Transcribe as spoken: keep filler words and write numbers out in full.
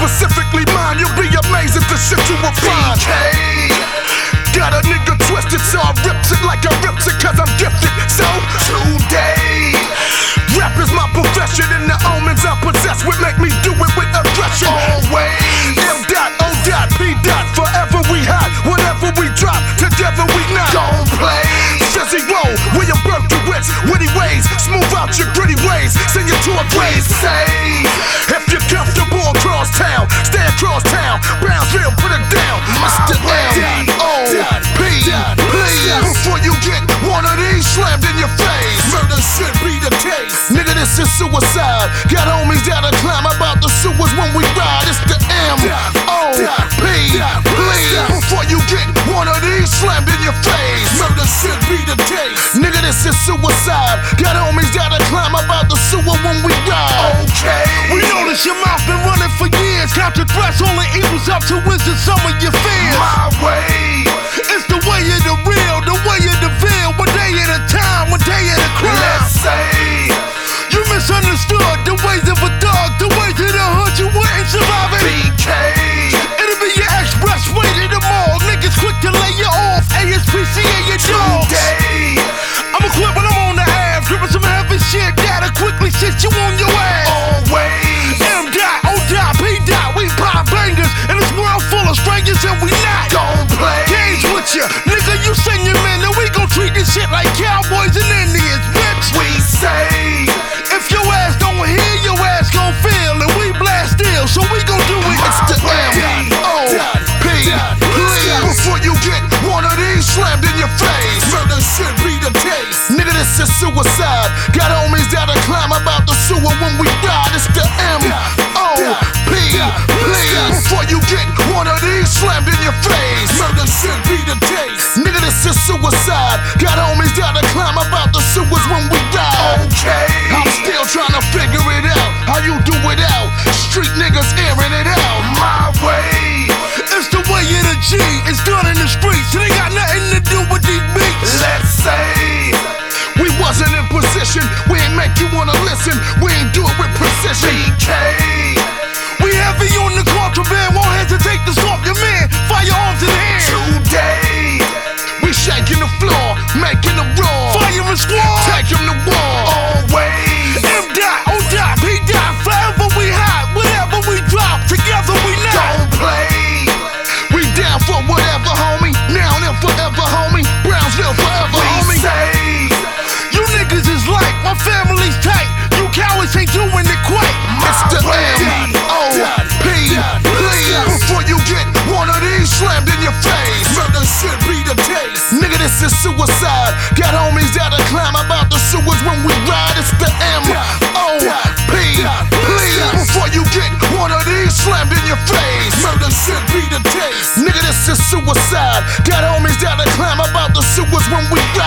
specifically mine. You'll be amazed at the shit you will find. B K. Got a nigga twisted, so I rips it like I rips it, cause I'm gifted. So today, rap is my profession, and the omens I possess would make me do it with aggression. Always M dot, O dot, P dot, forever we hot. Whatever we drop, together we not. Don't play. Jesse Roll, William Berkowitz, witty ways, smooth out your gritty ways, send you to a grave. Say, if you're comfortable across town, stay across town. Brownsville, put it down. Mister M O P, please. Before you get one of these slammed in your face, murder should be the case. Nigga, this is suicide. Got homies that'll climb about the sewers when we ride. It's the M O P, please. Before you get one of these slammed in your face, murder should be the case. Nigga, this is suicide. Got homies that'll climb about the sewer when we ride. Okay. We notice your mouth been running for years. Counter threats only equals up to wisdom some of your fears. My way. It's the way of the real, the way of the veil. One day at a time, one day at a crime. Let's say you misunderstood the ways of a dog, the ways of the hood. You wouldn't survive it. B K. It'll be your expressway to the mall. Niggas quick to lay you off. A S P C A your dogs. Today. I'm equipped when I'm on the app, dripping some heavy shit that'll quickly sit you on your ass. Always M dot, O dot, P dot, we pop bangers in this world full of strangers and we not. Don't play. Games with ya, nigga. You sing your men, and we gon' treat this shit like cowboys and Indians, bitch. We say if your ass don't hear, your ass gon' feel, and we blast still, so we gon' do it. it's the M O P, please. Before you get one of these slammed in your face, murder should be the case. Nigga, this is suicide. Got homies that'll climb about the sewer when we ride. It's the M O P, please. Before you get one of these slammed in your face, murder should be the case. Nigga, this is suicide. Got homies that'll climb about the sewers when we ride. Okay. I'm still trying to figure it out. How you do it out? Street niggas airing it out. My way. It's the way of the G. It's done in the streets. It ain't got nothing to do with these beats. Let's say we wasn't in position. We ain't make you wanna listen. We ain't do it with precision. B K. We heavy on the contraband. Won't hesitate to stop your man. Firearms in hand. Today we shaking the floor, making a roar. Firing squad. Take him to war. Always M dot, O dot, P dot. Forever we hot. Whatever we drop. Together we not. don't play. We down for whatever, homie. Now and forever, homie. Brownsville forever, We homie. say you niggas is like my family's tight. You cowards ain't doing it quite. It's the M O P, please. Before you get one of these slammed in your face, murder should be the case. Nigga, this is suicide. Got homies that'll climb about the sewers when we ride. It's the M O P, please. Before you get one of these slammed in your face, murder should be the case. Nigga, this is suicide. Got homies that'll climb about the sewers when we ride.